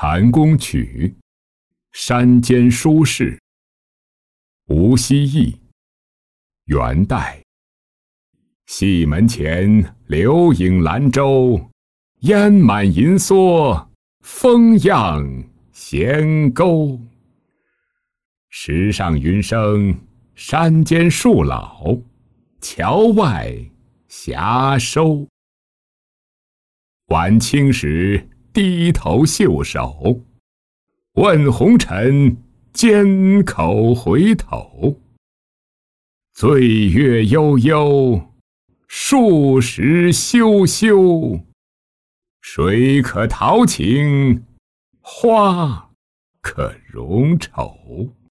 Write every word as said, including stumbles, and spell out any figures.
蟾宫曲，山间书事。吴希义，元代。戏门前流影兰舟，烟满银梭，风漾闲沟。石上云生，山间树老，桥外霞收。晚清时低头袖手，问红尘缄口回头。岁月悠悠，数十休休。水可淘情，花可容愁。